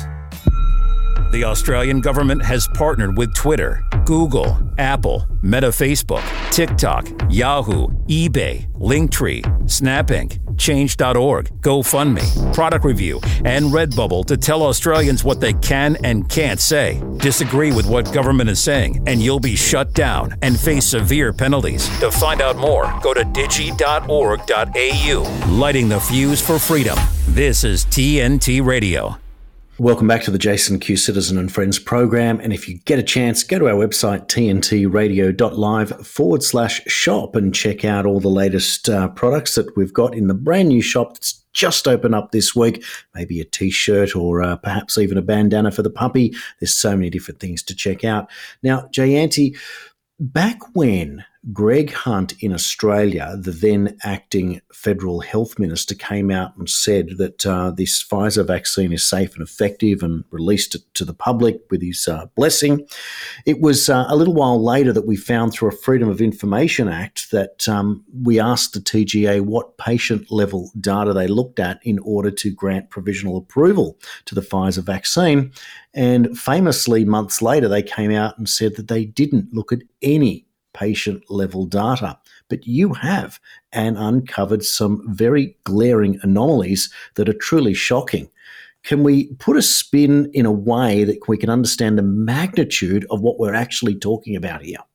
The Australian government has partnered with Twitter, Google, Apple, Meta Facebook, TikTok, Yahoo, eBay, Linktree, Snap Inc, Change dot org, GoFundMe, Product Review, and Redbubble to tell Australians what they can and can't say. Disagree with what government is saying, and you'll be shut down and face severe penalties. To find out more, go to digi dot org dot a u. Lighting the fuse for freedom. This is T N T Radio. Welcome back to the Jason Q Citizen and Friends program. And if you get a chance, go to our website, tntradio.live forward slash shop and check out all the latest uh, products that we've got in the brand new shop that's just opened up this week. Maybe a t-shirt or uh, perhaps even a bandana for the puppy. There's so many different things to check out. Now, Jayanti, back when Greg Hunt in Australia, the then acting federal health minister, came out and said that uh, this Pfizer vaccine is safe and effective and released it to the public with his uh, blessing. It was uh, a little while later that we found through a Freedom of Information Act that um, we asked the T G A what patient level data they looked at in order to grant provisional approval to the Pfizer vaccine. And famously, months later, they came out and said that they didn't look at any patient-level data. But you have and uncovered some very glaring anomalies that are truly shocking. Can we put a spin in a way that we can understand the magnitude of what we're actually talking about here?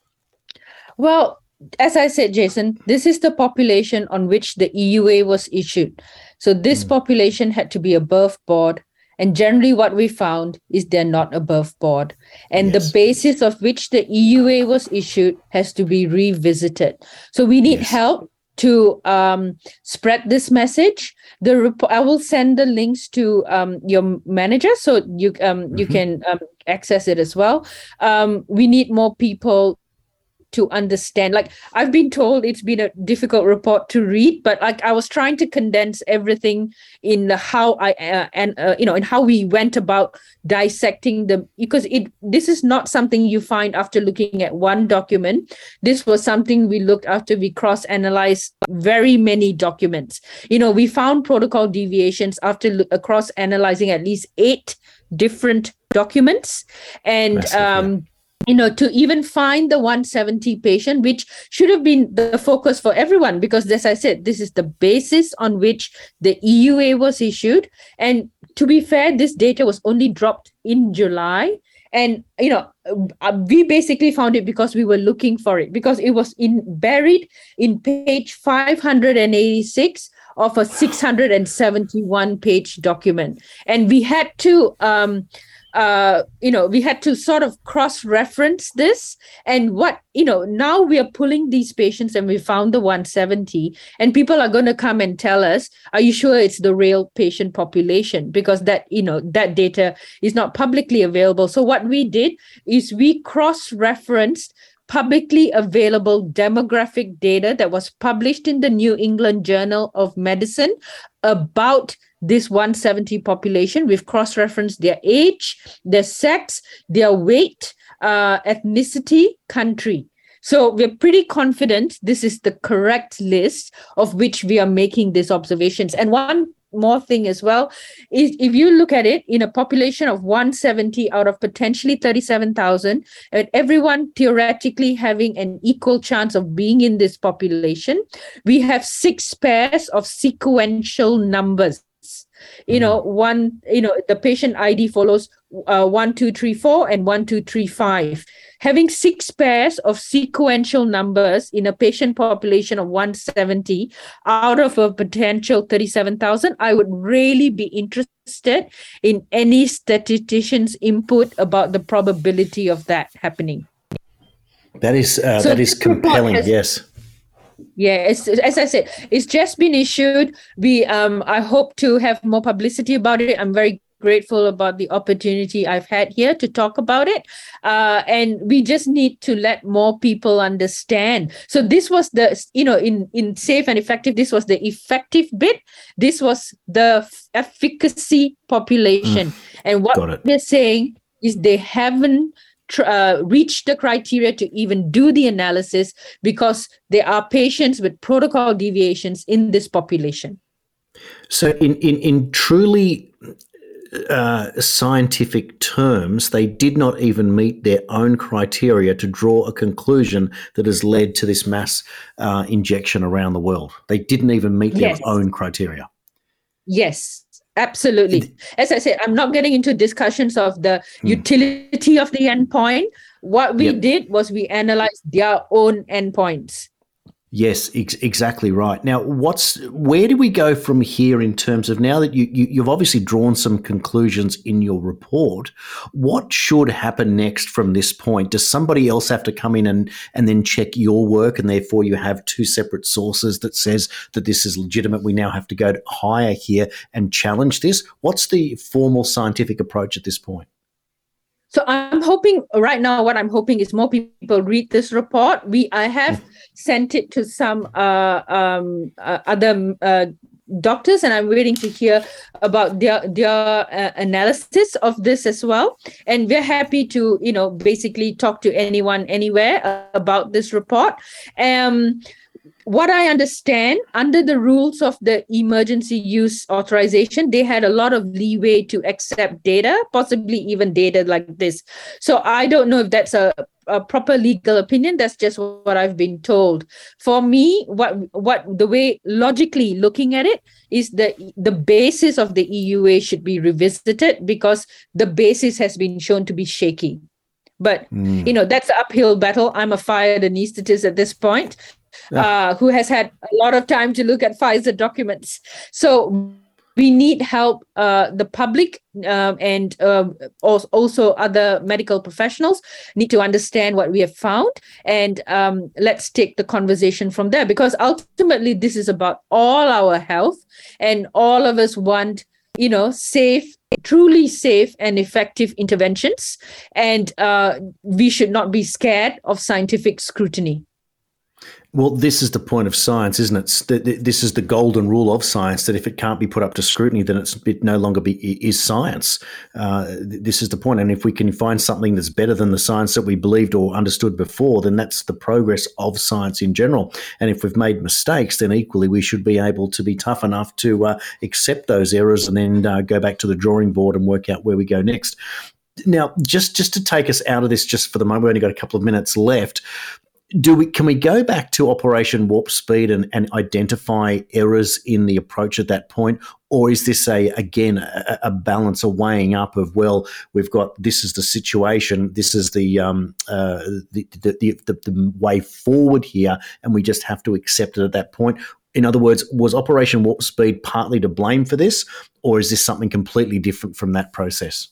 Well, as I said, Jason, this is the population on which the E U A was issued. So this mm. population had to be above board. And generally what we found is they're not above board. And yes. the basis of which the E U A was issued has to be revisited. So we need yes. help to um, spread this message. The rep- I will send the links to um, your manager so you um, mm-hmm. you can um, access it as well. Um, we need more people to understand. Like, I've been told it's been a difficult report to read, but like I was trying to condense everything in the how I uh, and uh, you know in how we went about dissecting the, because it this is not something you find after looking at one document. This was something we looked after we cross-analyzed very many documents. You know, we found protocol deviations after lo- uh, cross-analyzing at least eight different documents, and Massive, um yeah. you know, to even find the one seventy patient, which should have been the focus for everyone, because as I said, this is the basis on which the E U A was issued. And to be fair, this data was only dropped in July. And, you know, we basically found it because we were looking for it, because it was in buried in page five hundred eighty-six of a six hundred seventy-one page document. And we had to... Um, Uh, you know, we had to sort of cross-reference this. And what, you know, now we are pulling these patients and we found the one seventy, and people are going to come and tell us, are you sure it's the real patient population? Because that, you know, that data is not publicly available. So what we did is we cross-referenced publicly available demographic data that was published in the New England Journal of Medicine about this one seventy population. We've cross-referenced their age, their sex, their weight, uh, ethnicity, country. So we're pretty confident this is the correct list of which we are making these observations. And one more thing as well is, if you look at it in a population of one seventy out of potentially thirty-seven thousand, and everyone theoretically having an equal chance of being in this population, we have six pairs of sequential numbers. You know, one, you know, the patient I D follows uh, one, two, three, four and one, two, three, five. Having six pairs of sequential numbers in a patient population of one seventy out of a potential thirty-seven thousand, I would really be interested in any statistician's input about the probability of that happening. That is uh, so that is compelling, has, yes. Yeah, it's, as I said, it's just been issued. We, um, I hope to have more publicity about it. I'm very grateful about the opportunity I've had here to talk about it. Uh, and we just need to let more people understand. So this was the, you know, in, in safe and effective, this was the effective bit. This was the efficacy population. Mm, and what they're saying is they haven't tr- uh, reach the criteria to even do the analysis because there are patients with protocol deviations in this population. So in, in, in truly uh, scientific terms, they did not even meet their own criteria to draw a conclusion that has led to this mass uh, injection around the world. They didn't even meet their Yes. own criteria. Yes, absolutely. As I said, I'm not getting into discussions of the Hmm. utility of the endpoint. What we Yep. did was we analyzed their own endpoints. Yes, ex- exactly right. Now, what's where do we go from here in terms of now that you, you you've obviously drawn some conclusions in your report? What should happen next from this point? Does somebody else have to come in and and then check your work, and therefore you have two separate sources that says that this is legitimate? We now have to go higher here and challenge this. What's the formal scientific approach at this point? So I'm hoping right now, what I'm hoping is more people read this report. We I have sent it to some uh, um, uh, other uh, doctors, and I'm waiting to hear about their their uh, analysis of this as well. And we're happy to, you know, basically talk to anyone, anywhere uh, about this report. Um, what I understand, under the rules of the emergency use authorization, they had a lot of leeway to accept data, possibly even data like this. So I don't know if that's a, a proper legal opinion. That's just what I've been told. For me, what what the way logically looking at it is that the basis of the E U A should be revisited because the basis has been shown to be shaky. But, Mm. you know, that's an uphill battle. I'm a Pfizer anesthetist at this point. Uh, who has had a lot of time to look at Pfizer documents. So we need help, uh, the public um, and um, also, also other medical professionals need to understand what we have found. And um, let's take the conversation from there, because ultimately this is about all our health, and all of us want, you know, safe, truly safe and effective interventions. And uh, we should not be scared of scientific scrutiny. Well, this is the point of science, isn't it? This is the golden rule of science, that if it can't be put up to scrutiny, then it's, it no longer be, is science. Uh, this is the point. And if we can find something that's better than the science that we believed or understood before, then that's the progress of science in general. And if we've made mistakes, then equally we should be able to be tough enough to uh, accept those errors and then uh, go back to the drawing board and work out where we go next. Now, just, just to take us out of this just for the moment, we've only got a couple of minutes left. Do we can we go back to Operation Warp Speed and, and identify errors in the approach at that point, or is this a again a, a balance, a weighing up of, well, we've got this is the situation, this is the um uh the the, the the the way forward here, and we just have to accept it at that point? In other words, was Operation Warp Speed partly to blame for this, or is this something completely different from that process?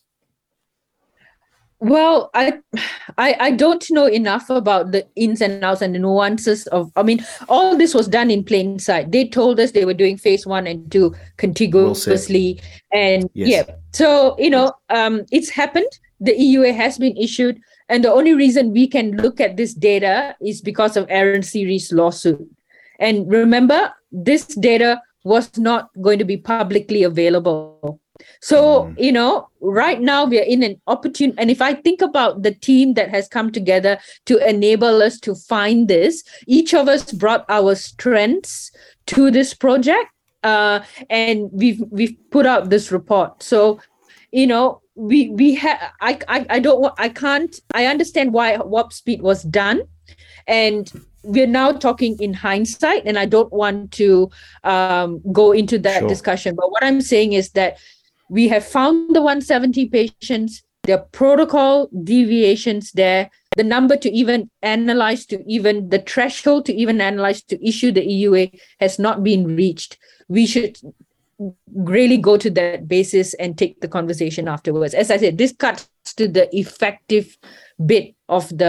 Well, I, I I don't know enough about the ins and outs and the nuances of, I mean, all this was done in plain sight. They told us they were doing phase one and two contiguously. Well and yes. yeah, so, you know, um, it's happened. The E U A has been issued. And the only reason we can look at this data is because of Aaron Series' lawsuit. And remember, this data was not going to be publicly available. So, you know, right now we are in an opportune, and if I think about the team that has come together to enable us to find this, each of us brought our strengths to this project, uh, and we've we've put out this report. So, you know, we we have I, I I don't want I can't I understand why Warp Speed was done, and we're now talking in hindsight, and I don't want to um, go into that sure. discussion. But what I'm saying is that we have found the one hundred seventy patients, there are protocol deviations there, the number to even analyze, to even the threshold to even analyze to issue the E U A has not been reached. We should really go to that basis and take the conversation afterwards. As I said, this cuts to the effective bit of the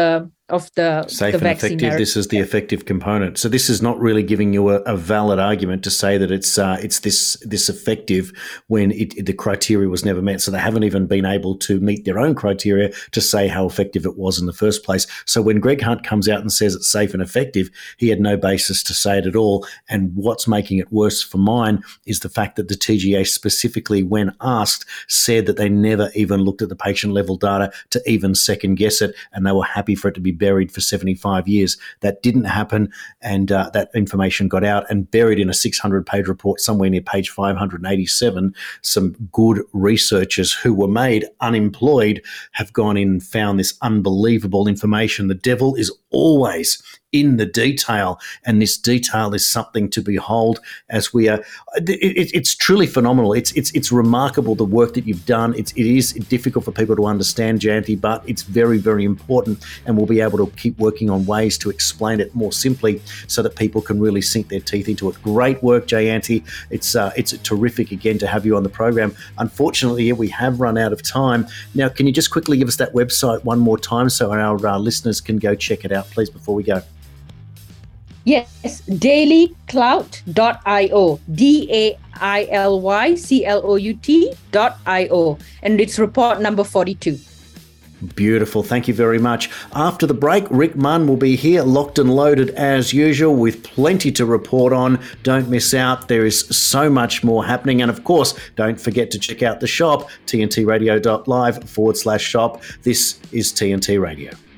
of the, Safe the and vaccine effective. narrative. This is the effective component. So this is not really giving you a, a valid argument to say that it's uh, it's this this effective when it, the criteria was never met. So they haven't even been able to meet their own criteria to say how effective it was in the first place. So when Greg Hunt comes out and says it's safe and effective, he had no basis to say it at all. And what's making it worse for mine is the fact that the T G A specifically, when asked, said that they never even looked at the patient level data to even second guess it, and they were happy for it to be buried for seventy-five years. That didn't happen, and uh, that information got out and buried in a six hundred page report somewhere near page five hundred eighty-seven. Some good researchers who were made unemployed have gone in and found this unbelievable information. The devil is always in the detail, and this detail is something to behold as we are. It, it's truly phenomenal. It's it's it's remarkable, the work that you've done. It's it is difficult for people to understand, Jayanthi, but it's very, very important, and we'll be able to keep working on ways to explain it more simply so that people can really sink their teeth into it. Great work, Jayanthi. It's uh, it's terrific again to have you on the program. Unfortunately, we have run out of time. Now, can you just quickly give us that website one more time so our uh, listeners can go check it out, please, before we go? Yes, daily clout dot io, D A I L Y C L O U T dot I O, and it's report number forty-two. Beautiful. Thank you very much. After the break, Rick Munn will be here, locked and loaded as usual, with plenty to report on. Don't miss out. There is so much more happening. And of course, don't forget to check out the shop, tntradio.live forward slash shop. This is T N T Radio.